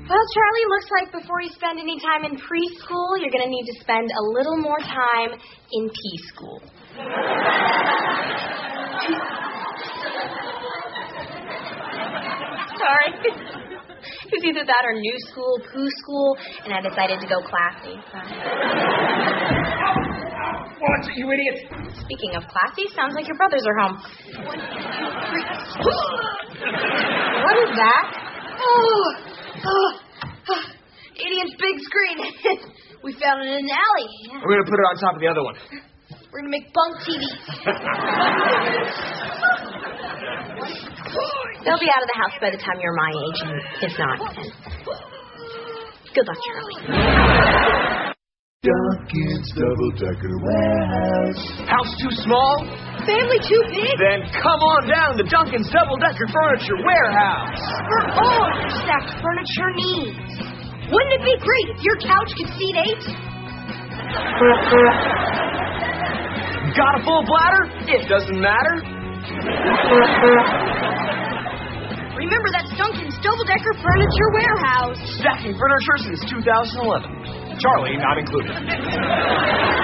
Well, Charlie, looks like before you spend any time in preschool, you're going to need to spend a little more time in P-school. Sorry. It was either that or new school, poo school, and I decided to go classy. Watch it, you idiot! Speaking of classy, sounds like your brothers are home. 1, 2, 3. What is that? Idiot's big screen. We found it in an alley. Yeah. We're going to put it on top of the other one. We're going to make bunk TVs. They'll be out of the house by the time you're my age, and if not, then good luck, Charlie. Duncan's double-decker warehouse. House too small? Family too big? Then come on down to Duncan's double-decker furniture warehouse. For all your stacked furniture needs. Wouldn't it be great if your couch could seat 8? Got a full bladder? It doesn't matter. Remember, that's Duncan's double-decker furniture warehouse. Stacking furniture since 2011. Charlie not included.